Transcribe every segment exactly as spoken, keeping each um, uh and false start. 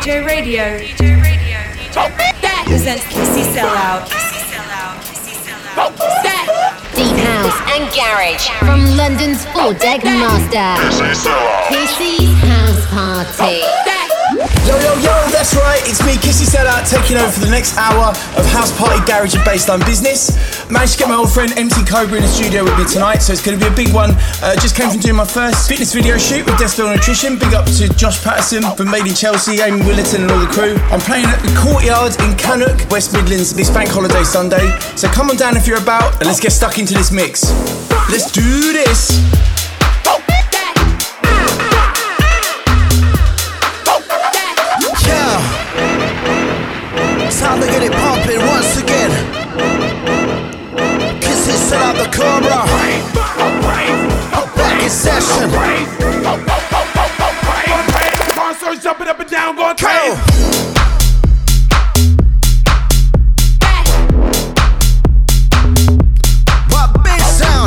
J Radio. D J Radio. That presents Kissy Sellout. Kissy Sellout. Kissy Sellout. Deep house and garage from London's four deck master. Kissy's House Party. Yo, yo, yo, that's right, it's me, Kissy Sellout, taking over for the next hour of House Party, Garage and Bassline business. Managed to get my old friend M C Cobra in the studio with me tonight, so it's going to be a big one. Uh, just came from doing my first fitness video shoot with Decibel Nutrition. Big up to Josh Patterson from Made in Chelsea, Amy Willerton and all the crew. I'm playing at the Courtyard in Cannock, West Midlands, this bank holiday Sunday. So come on down if you're about, and let's get stuck into this mix. Let's do this. Time to get it pumping once again. Kissy Sellout the Cobra. Back in session. Concerts jumping up and down, going Go. crazy. What big sound?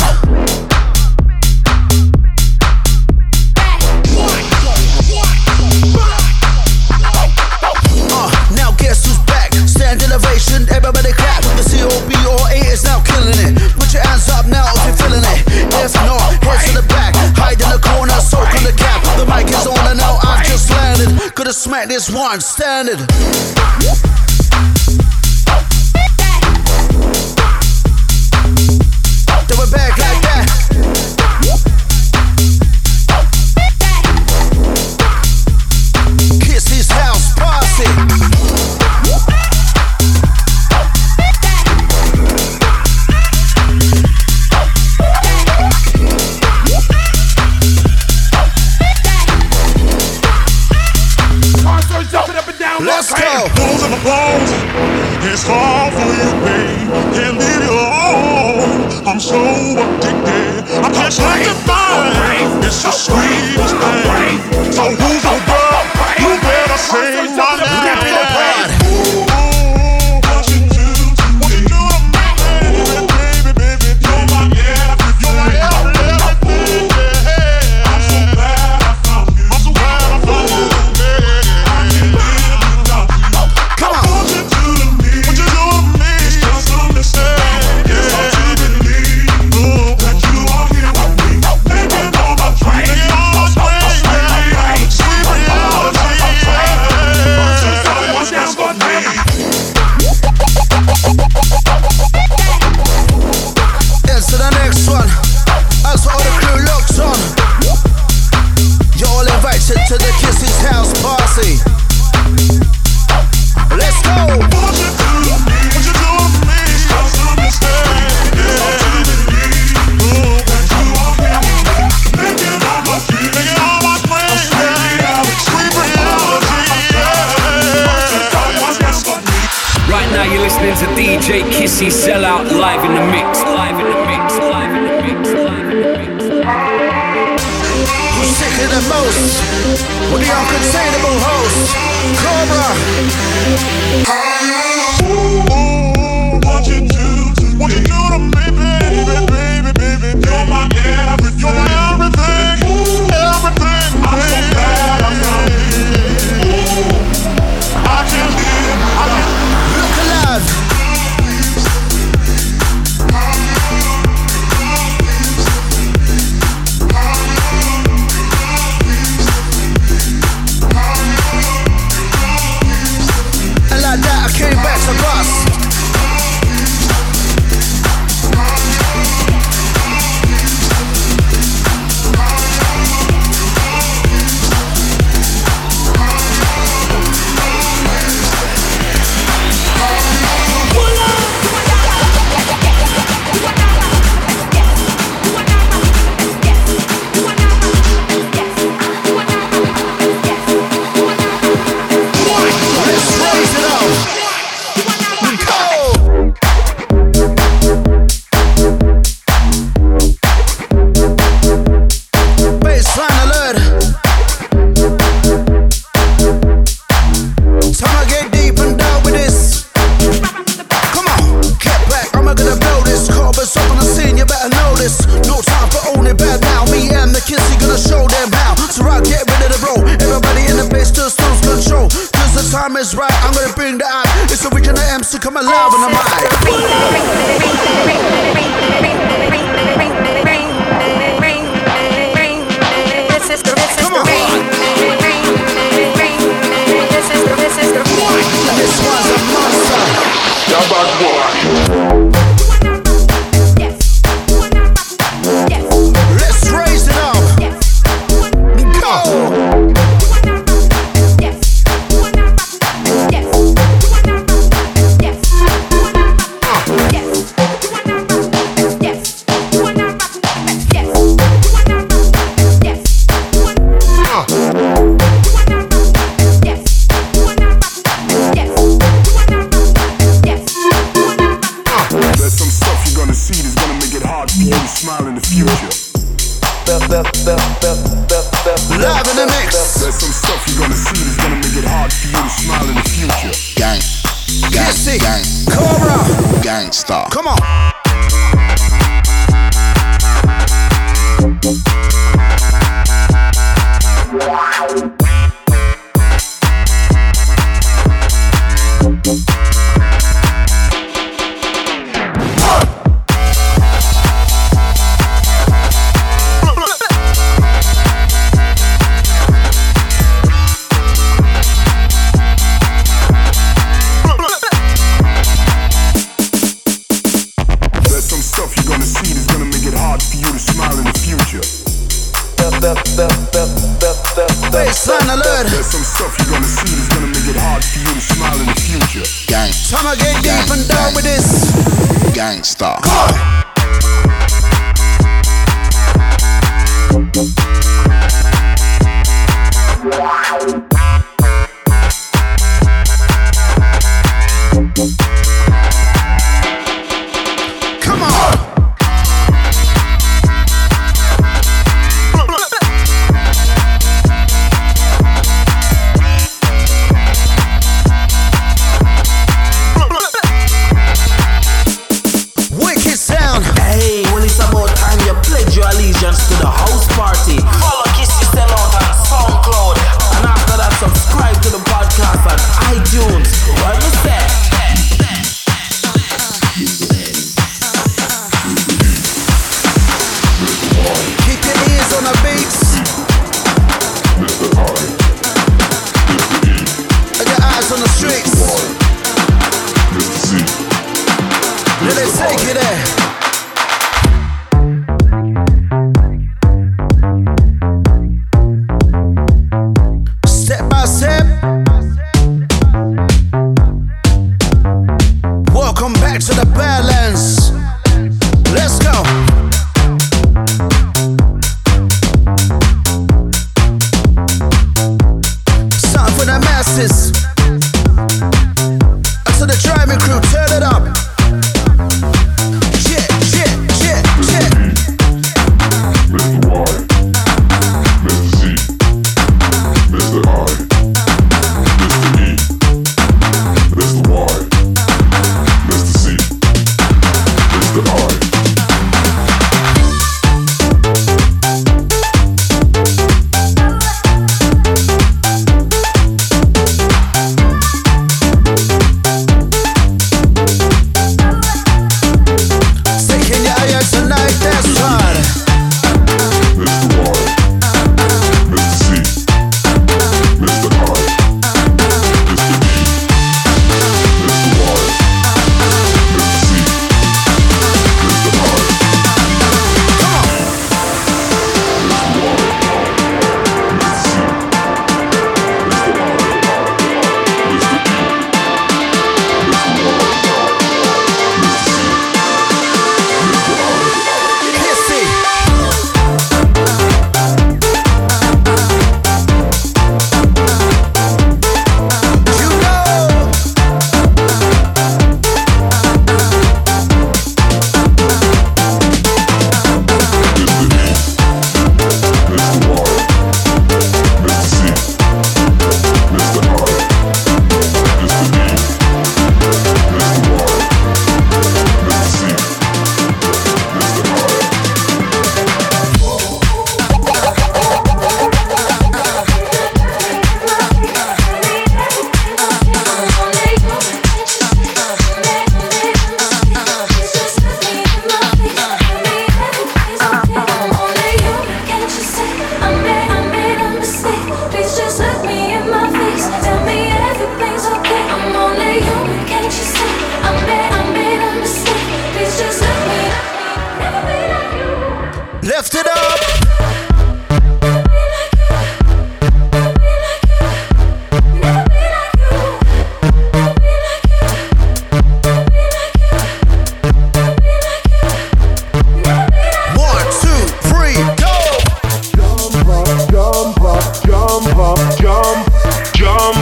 Uh, now guess who's back? Stand elevation, everybody clap. The C O B or A is now killing it. Put your hands up now if you're feeling it. If not, head to the back. Hide in the corner, soak on the cap. The mic is on and now I've just landed. Could have smacked this one, standard. They were back like that. Kissy's House Party. Let's go. Those are the blows. It's hard for you, babe. Can't leave you alone. I'm so addicted. I can't stop the mind. It's the sweetest thing. So who's your girl? You better say my name. To the Kissy's House Party. Let's go. What you do to me? What you do to me? Just understand. Yeah. Oh, that you are here. Making all my dreams. Making all my dreams. Sweet reality. Right now you're listening to D J Kissy Sellout live in the mix. Live in the mix. Live in the mix. Live in the mix. Sicker than most, with the uncontainable host, Cobra. Ooh, what you do, what you do to me, baby, baby, baby, you're my everything, you're my everything, everything, I'm so glad I found you. I can't live, I can't look alive. time is right, I'm gonna bring the app. It's original M C, come alive on the mic. This is the, this is Come the on. rain. This is the, this is the This one's a monster. Y'all bad boy. Let's raise it up. Go. There's some stuff you're gonna see that's gonna make it hard for you to smile in the future. Live in the mix. There's some stuff you're gonna see that's gonna make it hard for you to smile in the future. Gang, gang, Kissy. gang, Cobra. gangsta. Come on. There's some stuff you're gonna see that's gonna make it hard for you to smile in the future. Baseline alert. There's some stuff you're gonna see that's gonna make it hard for you to smile in the future. Gang, Time to get deep and down with this. gangsta. Come on. Wicked sound. Hey, when it's about time you pledge your allegiance to the house party. Follow Kissy Sellout on SoundCloud. And after that, subscribe to the podcast on iTunes. What you say? Keep your ears on the beats. And your eyes on the streets. Let it take you there. Step by step. Welcome back to the Badlands. Let's go. Something for the masses. And to the driving crew, turn it up. Yeah, yeah, yeah, yeah. Mister Y, Mister Z, Mister I, Mister E, Mister Y, Mister C, Mister I.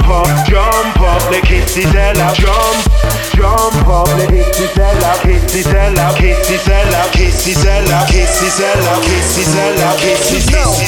jump up, jump up, the Kissy sell out. Jump, jump up, the Kissy sell out. Kissy sell out, Kissy sell out, Kissy sell out, Kissy sell out, Kissy sell out, Kissy sell out.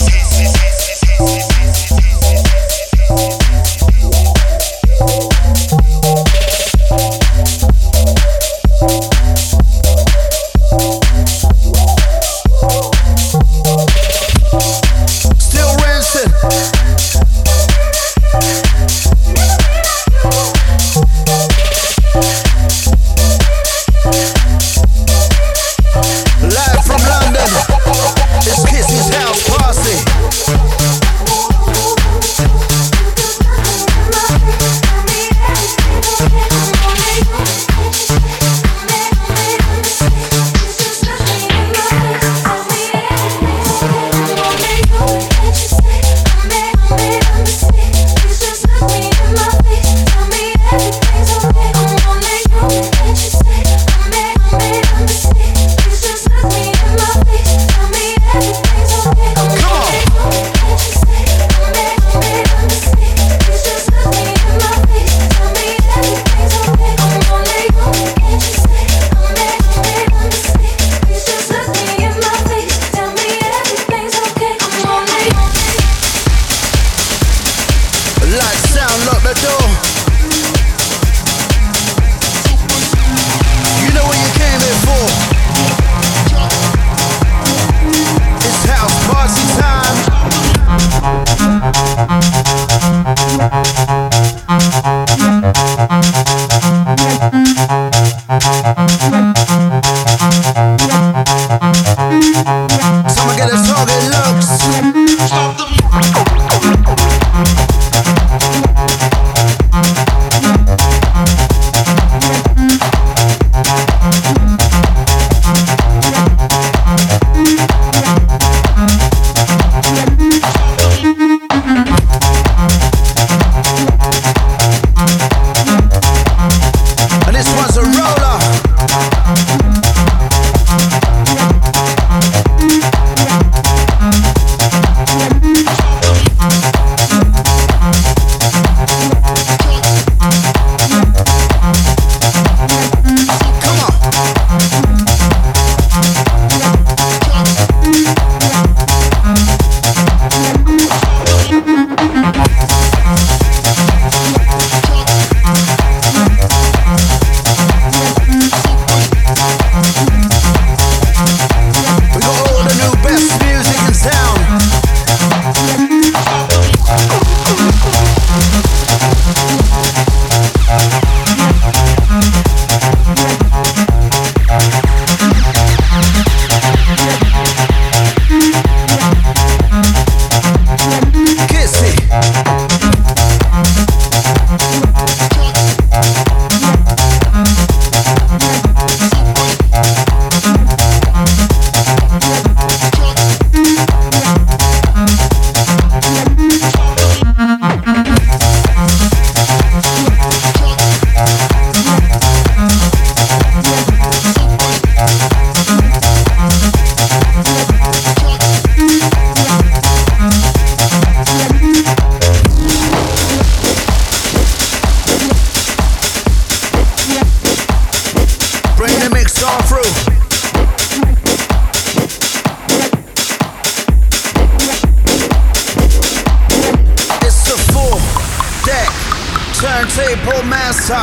Turntable master,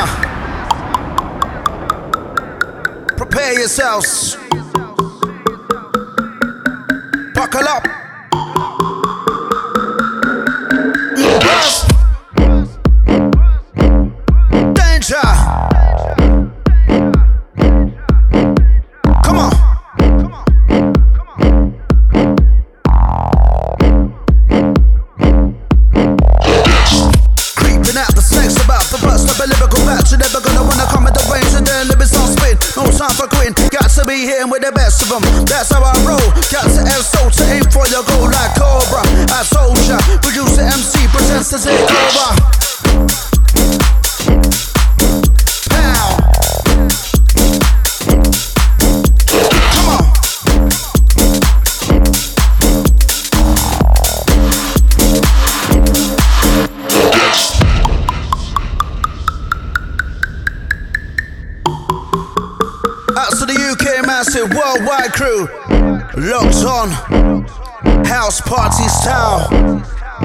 prepare yourselves, buckle up. Burst. Danger. Come on. Creeping out the snakes about the burst of a lyrical batch. You're never gonna wanna come at the range and then lyrics on spin. No time for quitting. Got to be here with the best of them. That's how I roll. Got to have soul to aim for your goal like Cobra. I told ya. Producer M C presents to take over. Pow. Come on. Yes. massive worldwide crew. Locked on. House party style.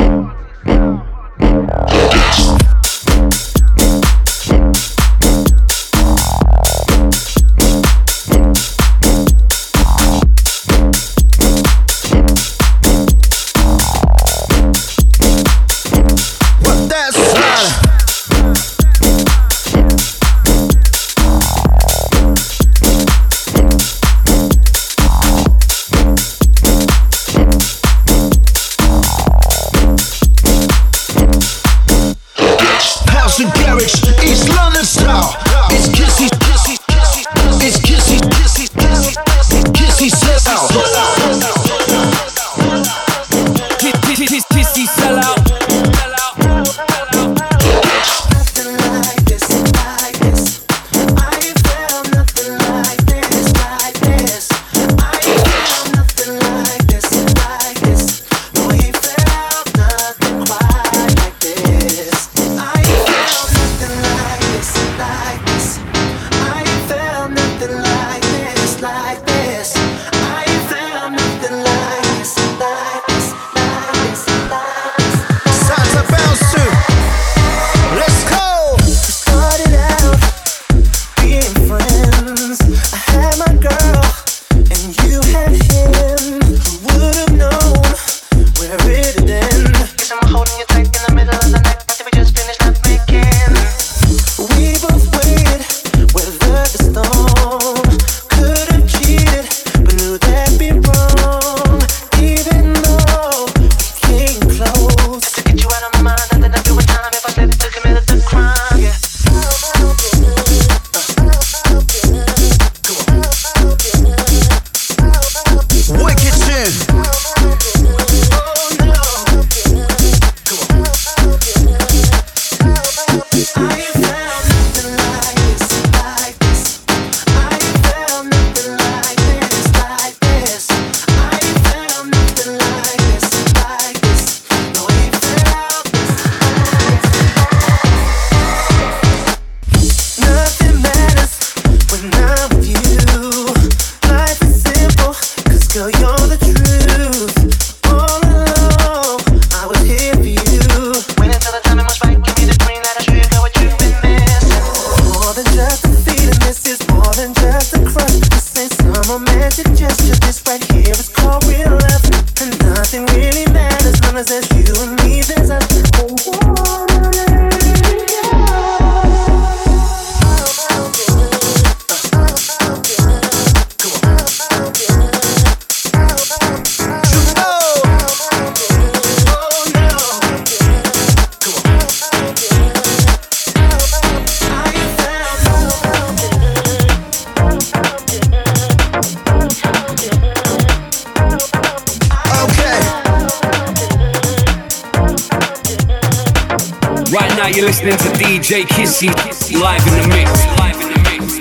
You're listening to D J Kissy live in the mix. Live in the mix.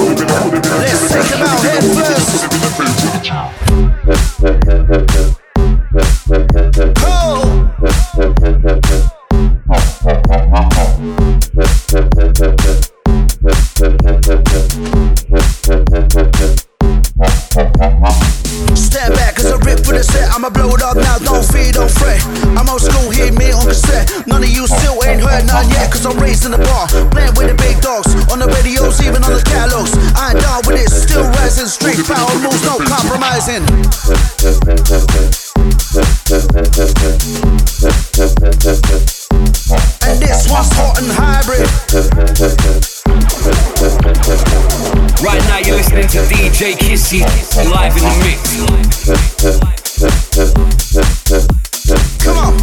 Let's take them out head first. Stand back cause I rip for the set. I'ma blow it up now, don't fear, don't fret. I'm old school, hear me on cassette. None of you still ain't heard none yet, cause I'm raised in the bar, playing with the big dogs, on the radios, even on the catalogs. I ain't down with it, still rising, street power moves, no compromising. And this one's hot and hybrid. Right now you're listening to D J Kissy live in the mix. Come on.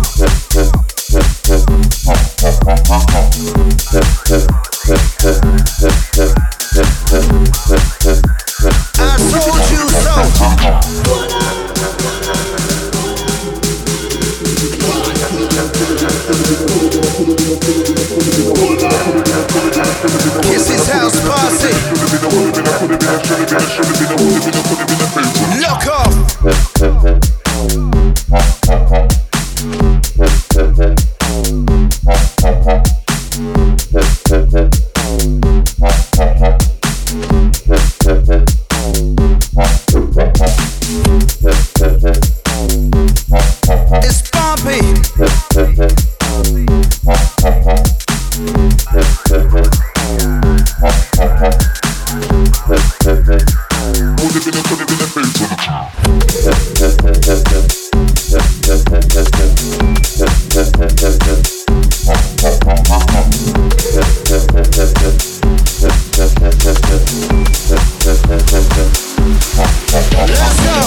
I told you so. Kissy's house party. Lock off. It's bumpy. Let's go.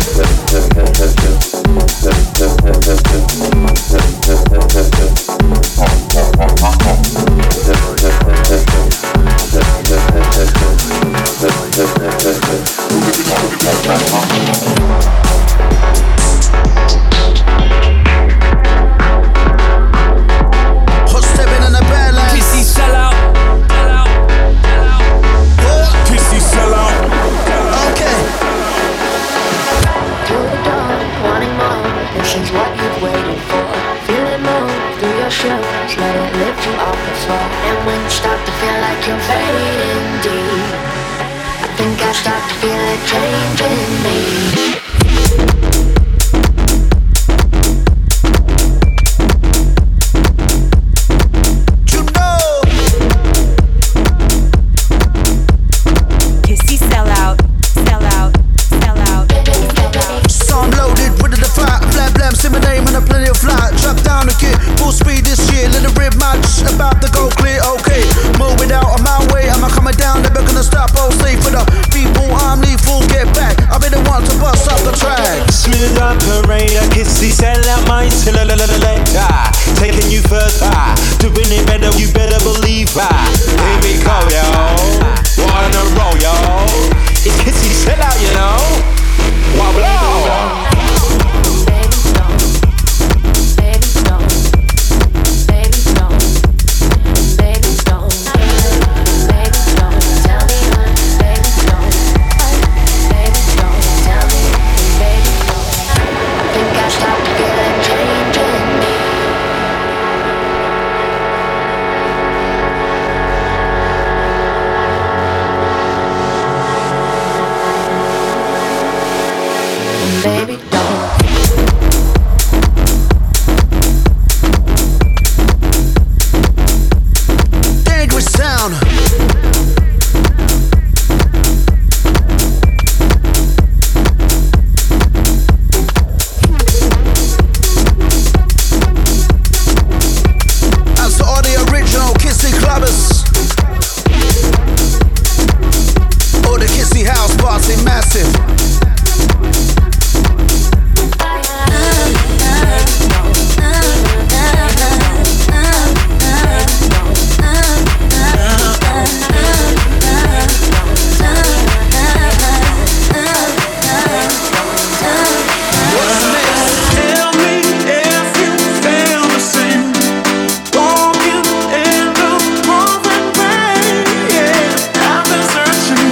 Hot stepping in the Badlands. Kissy sell out. Kissy sell out. Okay. Through the door, wanting more. Patience, what you've waited for. Feel it move through your shoes. Let it lift you off the floor. And when you start to feel like you're fading deep, I think I start to feel it changing me. You know. Kissy sell out, sell out, sell out, sell out. Song loaded, ready to fight. Blam blam, see my name and a plenty of flight. Drop down the kid, full speed this year. Let it rip match, about to go clear. Okay, move it out on my way. I'm coming down, never gonna stop. I'll stay for the people. I'm lethal, get back. I be the one to bust up the track. Smooth operator, Kissy sell out my later. Taking you further, doing it better. You better believe I. Here we go, yo. One in a row, yo. It's Kissy sell out, you know. Wow, wow. Baby, don't. Dangerous sound. That's all the original Kissy clubbers. Oh, the Kissy house party, massive. Walking in the pouring rain, yeah. I've been searching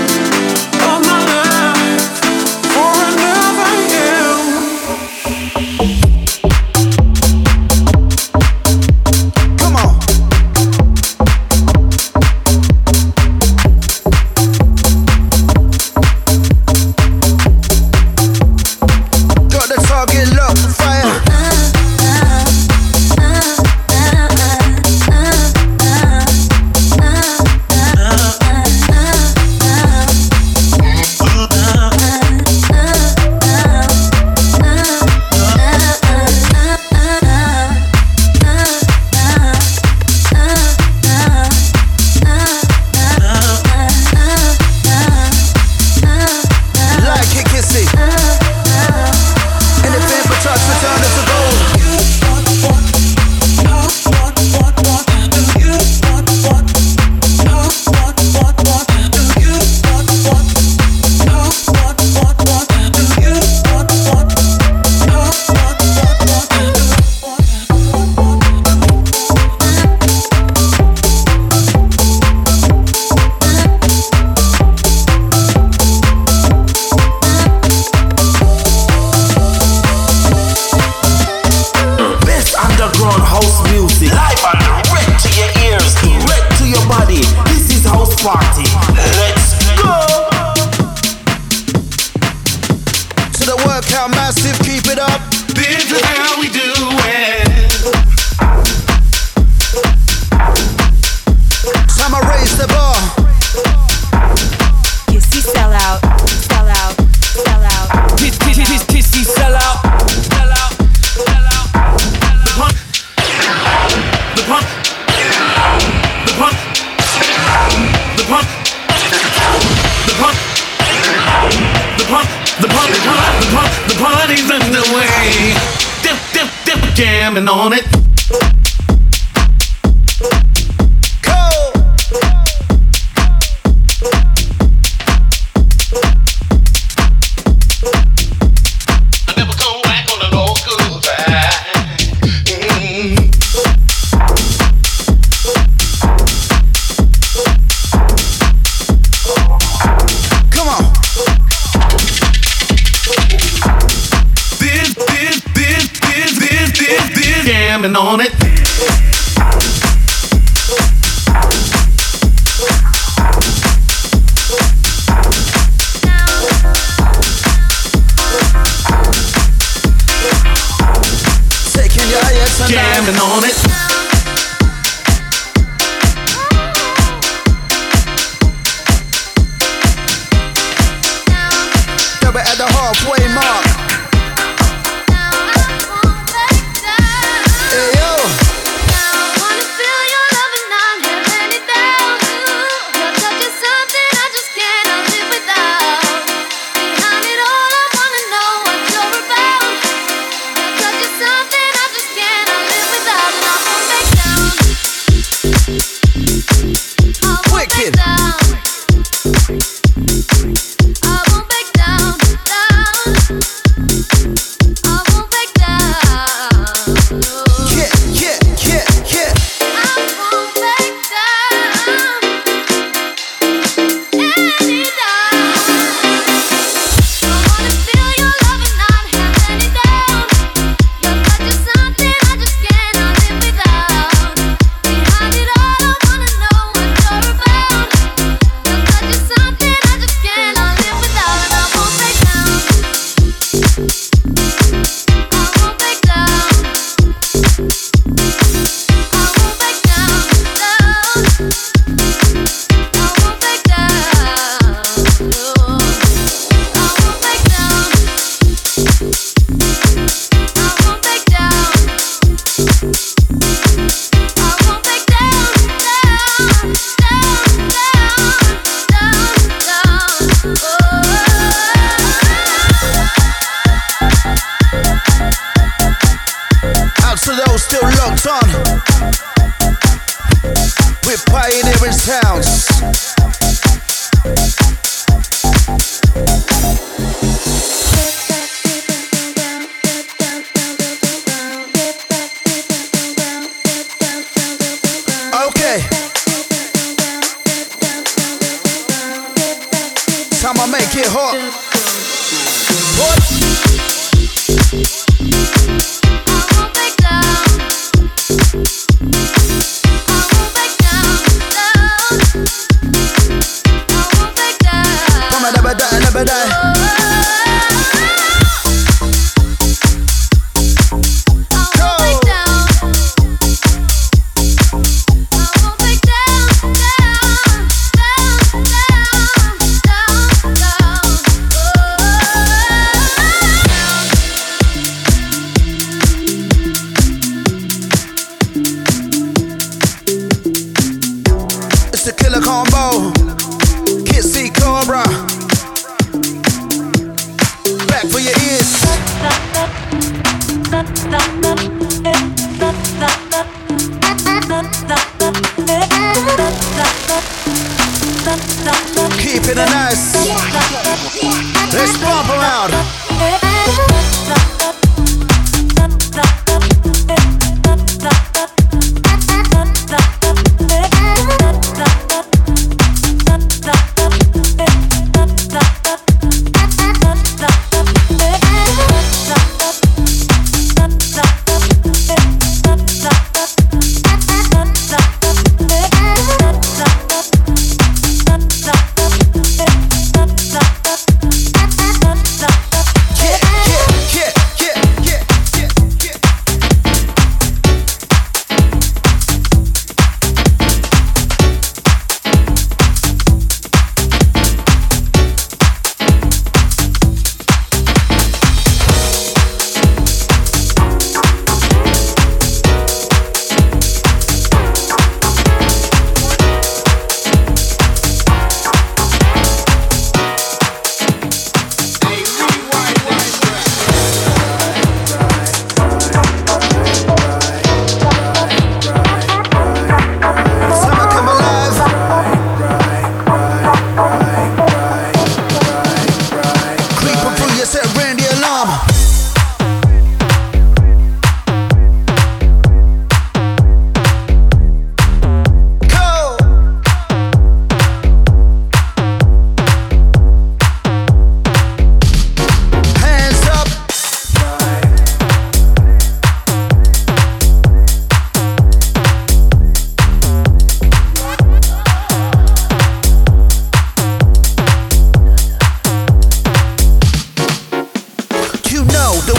it up. This is how we do it. Time I raise the bar. Kissy sell out, sell out, sell out. Kiss, kiss, kiss, kissy sell out, sell out, sell out. The punk, the punk, the punk, the punk, the punk, the punk, the punk, the punk, the punk, the party's underway. Dip, dip, dip, jamming on it. On it. Taking your yes and jamming on it. Never at the halfway mark. Keeping it nice. Let's bump around.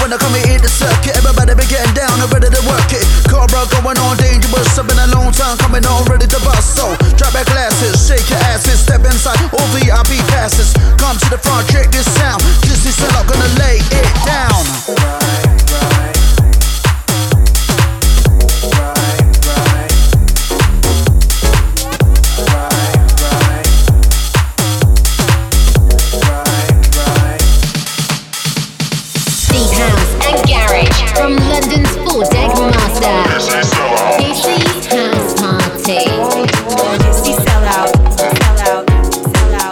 When I come and hit the circuit, everybody be getting down and ready to work it. Cobra going on dangerous, I've been a long time coming on ready to bust. So drop back glasses, shake your asses, step inside, all V I P passes. Come to the front, check this sound. Kissy Sellout gonna lay it down. From London's Four Deck Master, Kissy's House Party. Kissy Sellout, Sellout, Sellout.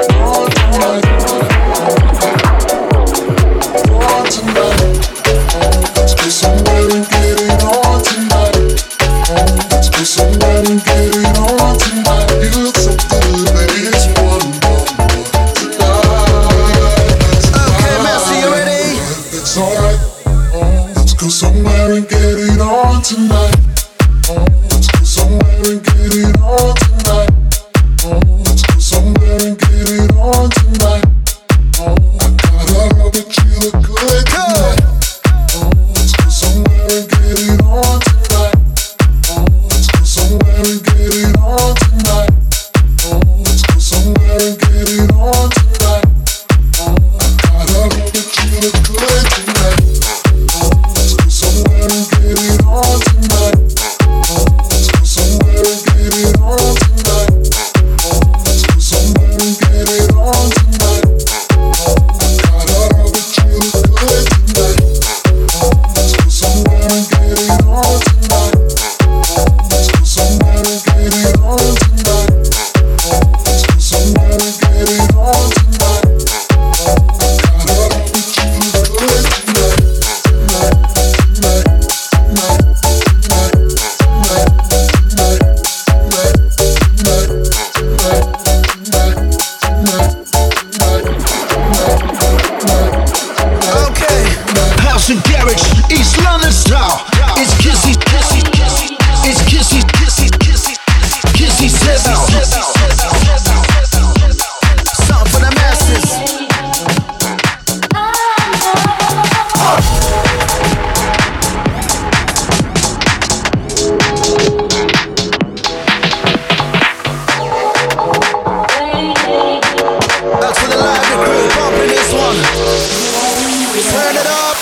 Let's get somewhere and get it on tonight. Let's get somewhere and get it on tonight. You look so good, baby, it's one more tonight. Okay, Master, you ready? It's alright. Go somewhere and get it on tonight. Oh, let's go somewhere and get it on tonight. Oh, let's go somewhere and get it on tonight. Oh, I gotta love it, you look good tonight. Oh, let's go somewhere and get it on tonight. Oh, let's go somewhere and get it on tonight. Oh, let's go somewhere and get it on tonight. Oh, I gotta love it, you look good tonight. Somewhere and get it on tonight. Oh, let's go somewhere and get it on tonight. Oh, let's go somewhere and get it on tonight. Oh, I gotta love it, you look good tonight. Oh, let's go somewhere and get it on tonight. Oh, let's go somewhere and get it on tonight. Oh, let's go somewhere and get it on tonight. Oh, I gotta love it, you look good tonight. And garage, East London style. It's Kissy, Kissy, Kissy. It's Kissy, Kissy, Kissy. Kissy Sellout. Sound for the masses. That's for the live crew bumping this one. Turn it up.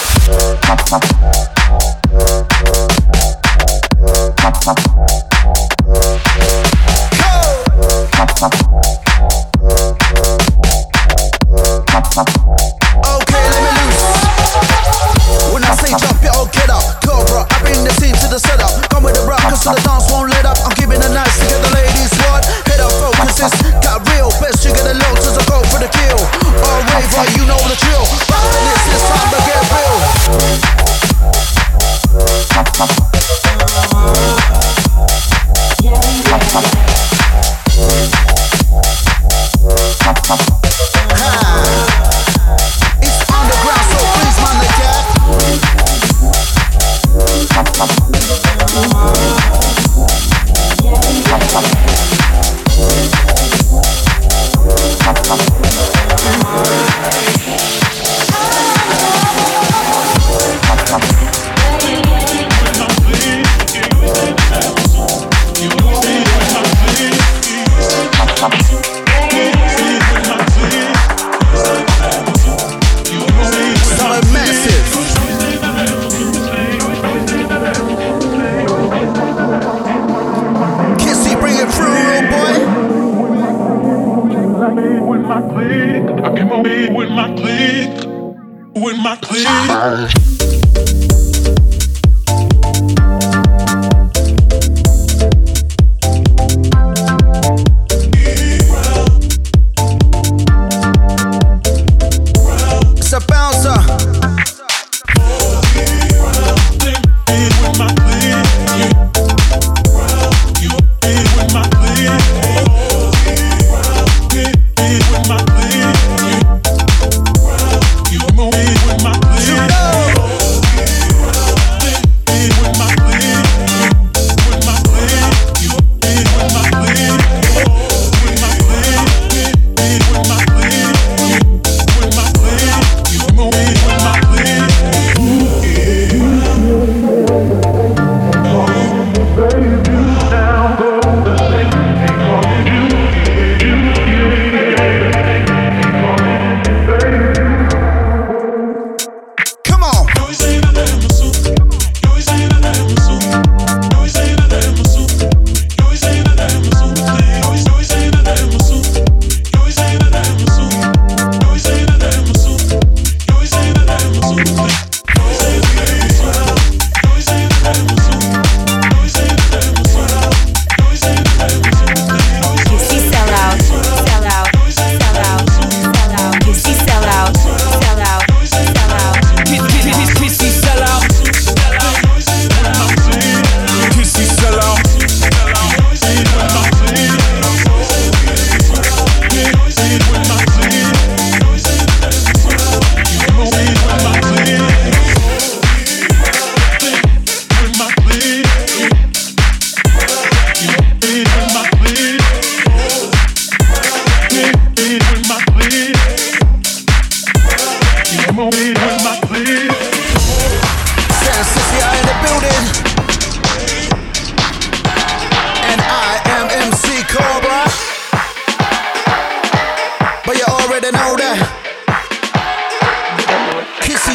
You know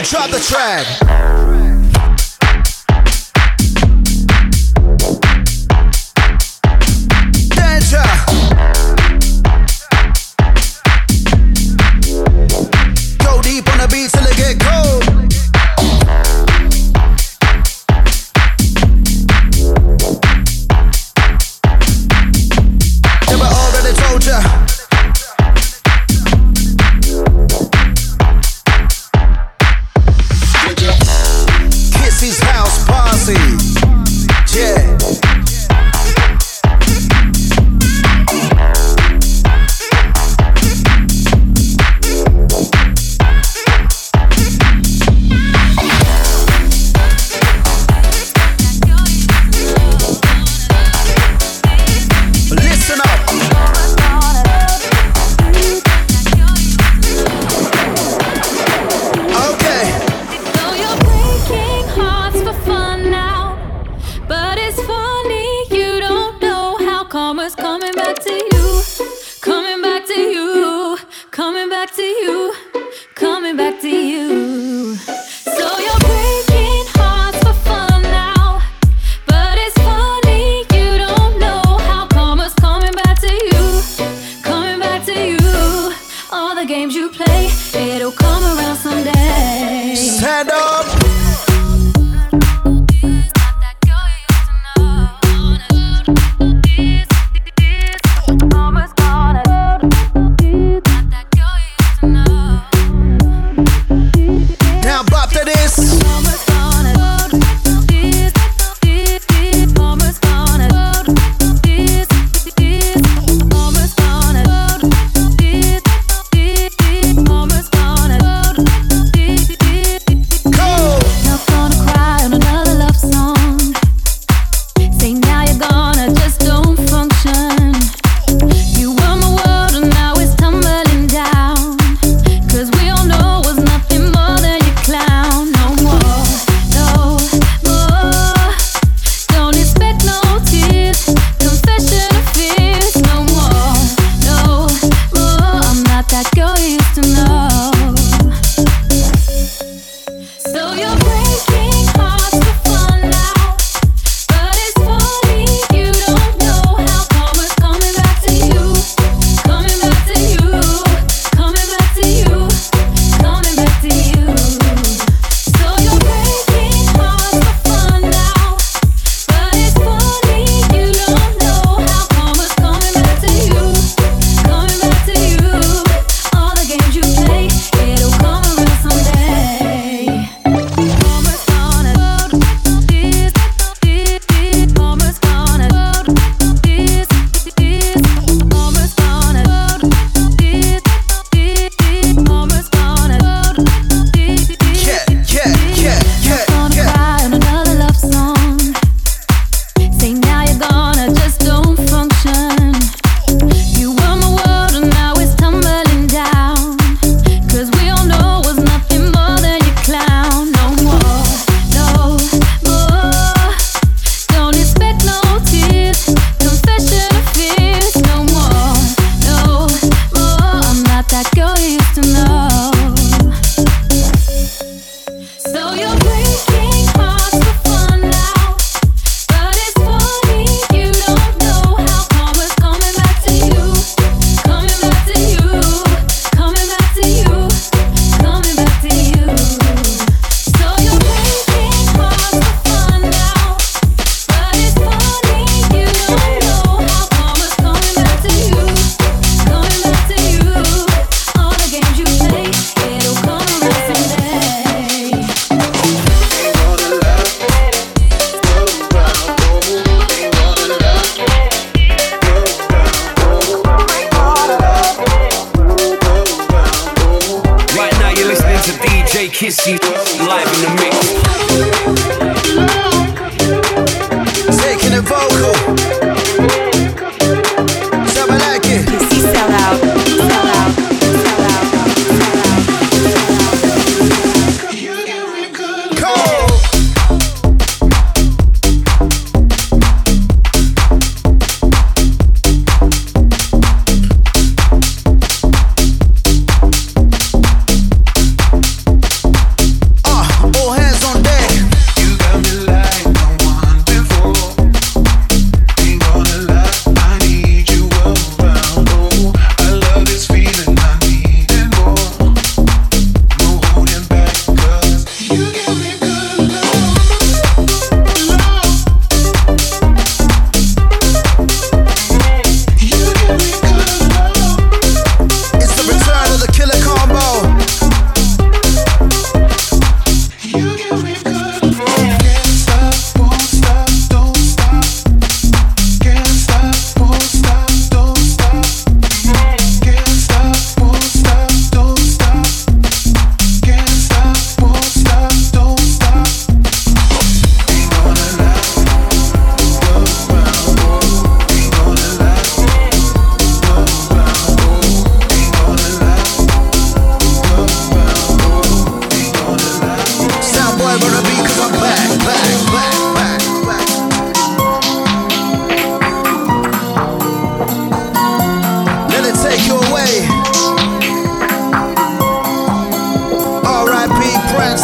Drop the track. Go deep on the beat till it get cold. Never already told ya. Kissy's house party. Yeah. Kissy live in the mix. Taking a vocal. So I like it. Kissy sell out, sell out, sell out, gonna be, cause I'm back, back, back, back, back. Let it take you away. R I P Prince.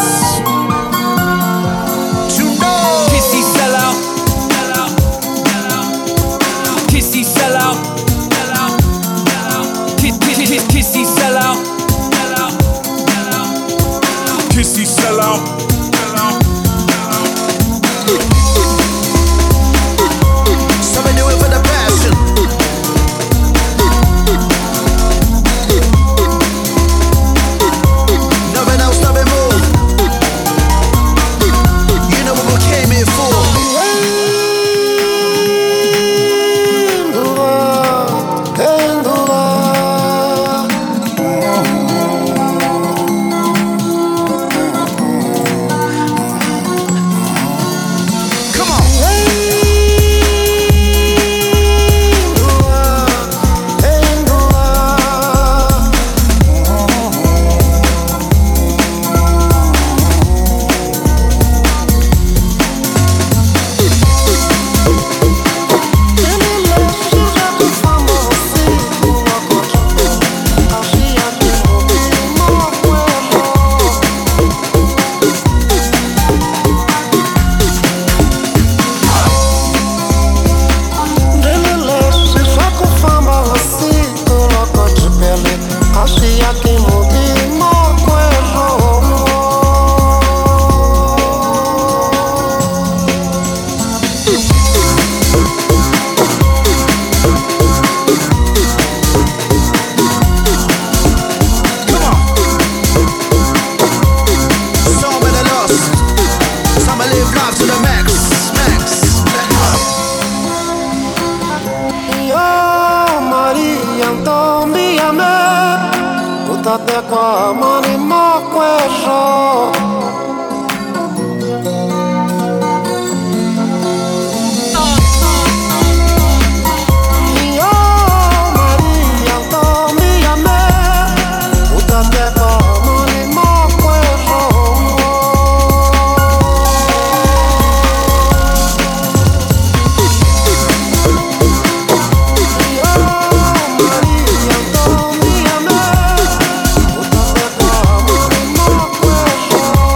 You know. Kissy sell out. Kissy sell out. Kiss, kiss, kiss, kissy sell out. Kissy sell out. So we do it for the passion. Nothing else, nothing more. You know what we came here for. Come on. Kwa mani makwesho Come on.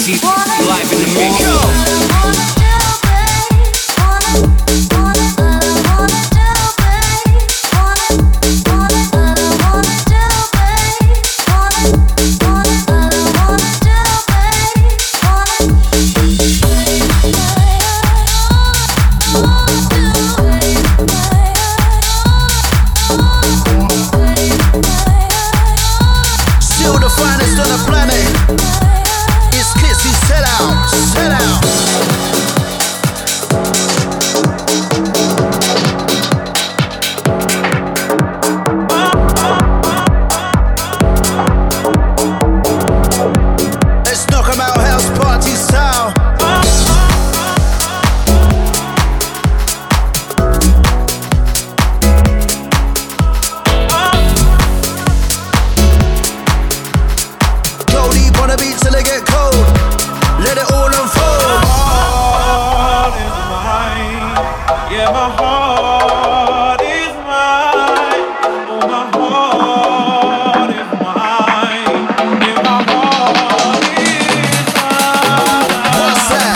Kissy, live in the mix. Still the finest on the planet. It's Kissy, set out, set out. Let's knock 'em out, house party style. Go deep on the beat till they get cold. Let it all unfold. Heart is mine. Yeah, my heart is mine. Oh, my heart is mine. Yeah, my heart is mine. What's that?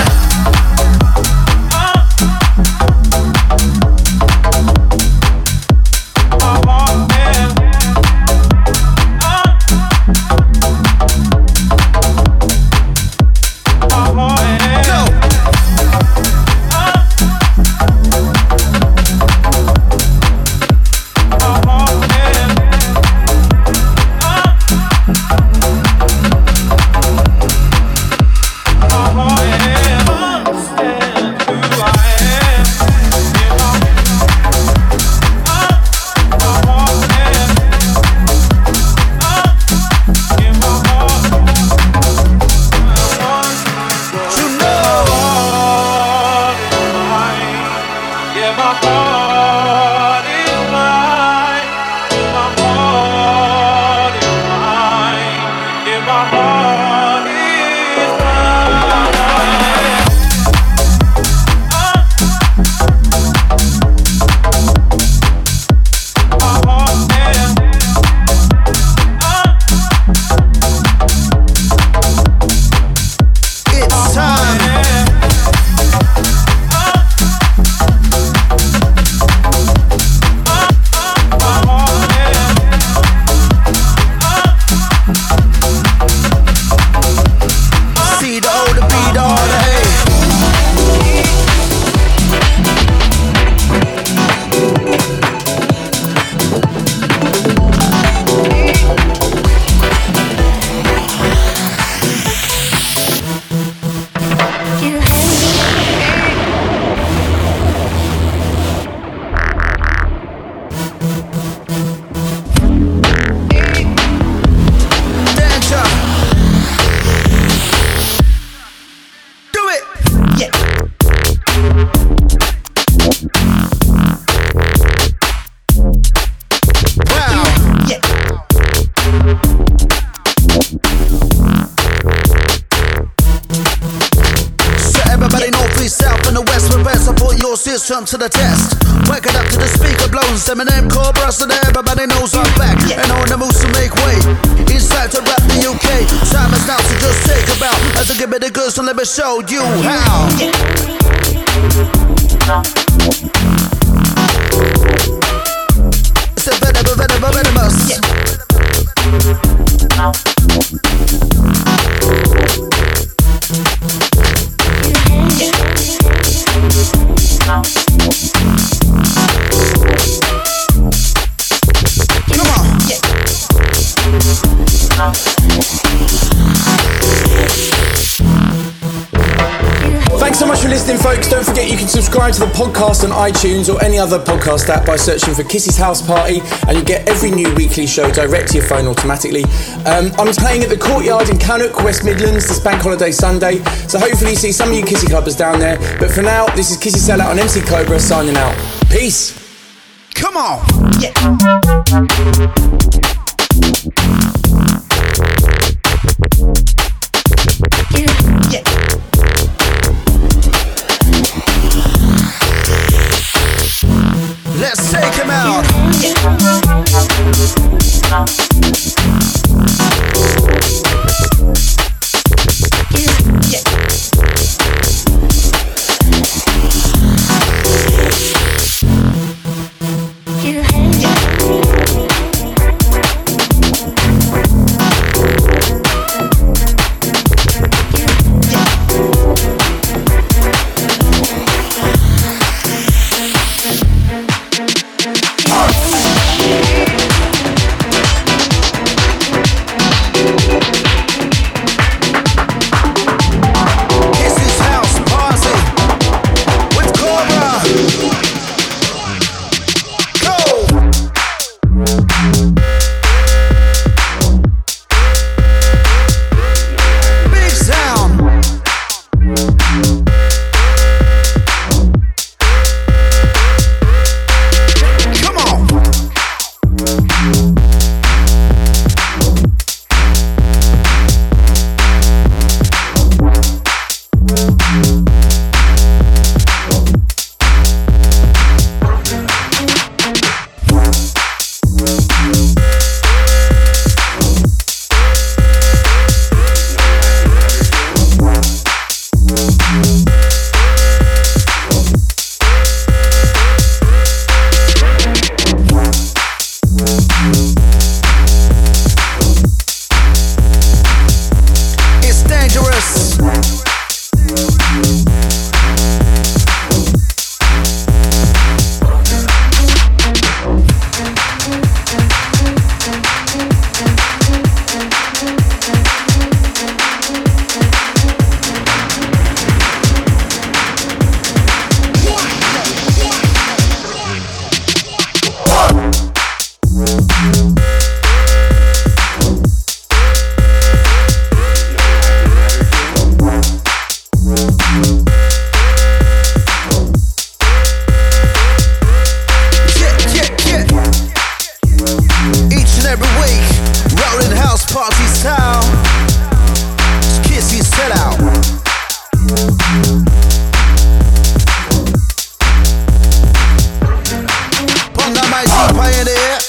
It's time. See the O, the B, the R, the A. Danger. Do it. Yeah. Wow. Yeah. So everybody north, east, south, and the west, prepare support your system to the test. Wake it up to the speaker blows, Eminem, Cobra, so that everybody knows I'm back. And on the moves to make way. It's time to rap the U K. Time is now to just take a bow. As I give me the goods, so let me show you how. It's a venomous, venomous, venomous. Come on. Thanks so much for listening, folks. Don't forget you can subscribe to the podcast on iTunes or any other podcast app by searching for Kissy's House Party, and you get every new weekly show direct to your phone automatically. Um, I'm playing at the Courtyard in Cannock, West Midlands, this Bank Holiday Sunday, so hopefully you see some of you Kissy Clubbers down there. But for now, this is Kissy Sellout on M C Cobra signing out. Peace. Come on. Yeah. Yeah. Let's take him out. Yeah. Pioneer.